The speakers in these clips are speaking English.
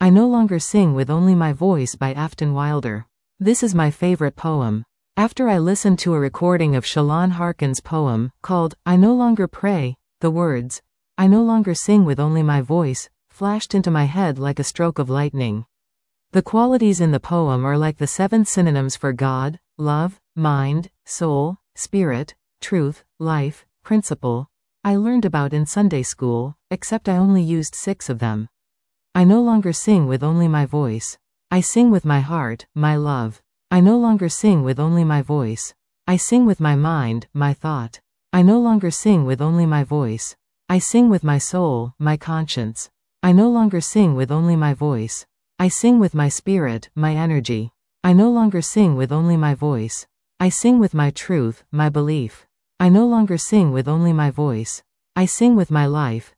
I no longer sing with only my voice by Afton Wilder. This is my favorite poem. After I listened to a recording of Shalon Harkin's poem, called, I No Longer Pray, the words, I no longer sing with only my voice, flashed into my head like a stroke of lightning. The qualities in the poem are like the 7 synonyms for God, love, mind, soul, spirit, truth, life, principle, I learned about in Sunday school, except I only used 6 of them. I no longer sing with only my voice. I sing with my heart, my love. I no longer sing with only my voice. I sing with my mind, my thought. I no longer sing with only my voice. I sing with my soul, my conscience. I no longer sing with only my voice. I sing with my spirit, my energy. I no longer sing with only my voice. I sing with my truth, my belief. I no longer sing with only my voice. I sing with my life.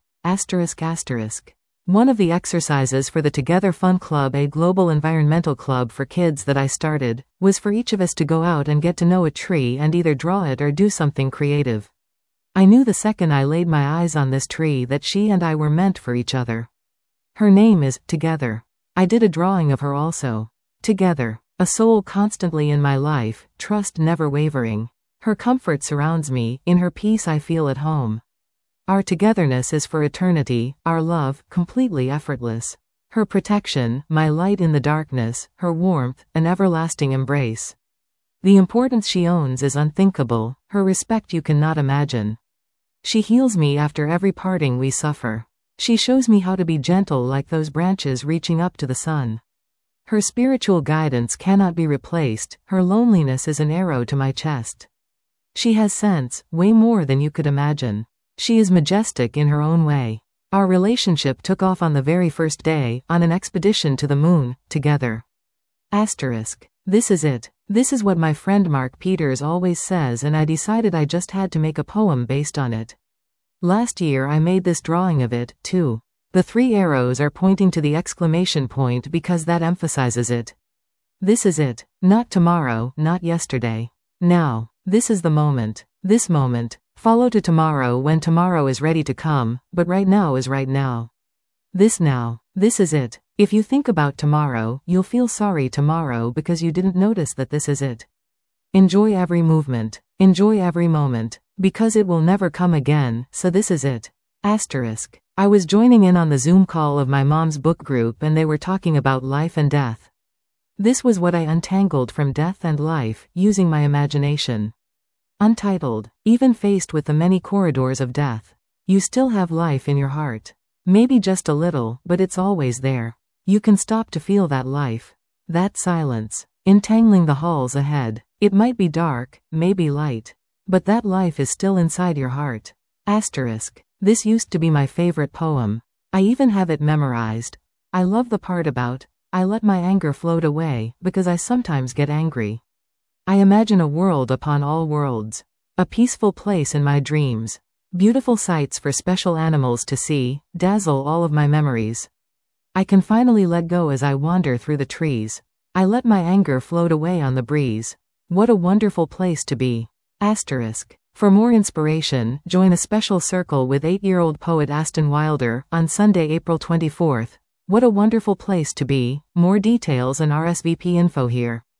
****. One of the exercises for the Together Fun Club, a global environmental club for kids that I started, was for each of us to go out and get to know a tree and either draw it or do something creative. I knew the second I laid my eyes on this tree that she and I were meant for each other. Her name is Together. I did a drawing of her also. Together. A soul constantly in my life, trust never wavering. Her comfort surrounds me, in her peace I feel at home. Our togetherness is for eternity, our love, completely effortless. Her protection, my light in the darkness, her warmth, an everlasting embrace. The importance she owns is unthinkable, her respect you cannot imagine. She heals me after every parting we suffer. She shows me how to be gentle like those branches reaching up to the sun. Her spiritual guidance cannot be replaced, her loneliness is an arrow to my chest. She has sense, way more than you could imagine. She is majestic in her own way. Our relationship took off on the very first day, on an expedition to the moon, together. ***. This is it. This is what my friend Mark Peters always says, and I decided I just had to make a poem based on it. Last year I made this drawing of it, too. The 3 arrows are pointing to the exclamation point because that emphasizes it. This is it. Not tomorrow, not yesterday. Now. This is the moment. This moment. Follow to tomorrow when tomorrow is ready to come, but right now is right now. This now. This is it. If you think about tomorrow, you'll feel sorry tomorrow because you didn't notice that this is it. Enjoy every movement. Enjoy every moment. Because it will never come again, so this is it. ***. I was joining in on the Zoom call of my mom's book group and they were talking about life and death. This was what I untangled from death and life, using my imagination. Untitled. Even faced with the many corridors of death, you still have life in your heart. Maybe just a little, but it's always there. You can stop to feel that life. That silence. Entangling the halls ahead. It might be dark, maybe light. But that life is still inside your heart. ***. This used to be my favorite poem. I even have it memorized. I love the part about, I let my anger float away, because I sometimes get angry. I imagine a world upon all worlds. A peaceful place in my dreams. Beautiful sights for special animals to see, dazzle all of my memories. I can finally let go as I wander through the trees. I let my anger float away on the breeze. What a wonderful place to be. ***. For more inspiration, join a special circle with 8-year-old poet Afton Wilder, on Sunday, April 24th. What a wonderful place to be. More details and RSVP info here.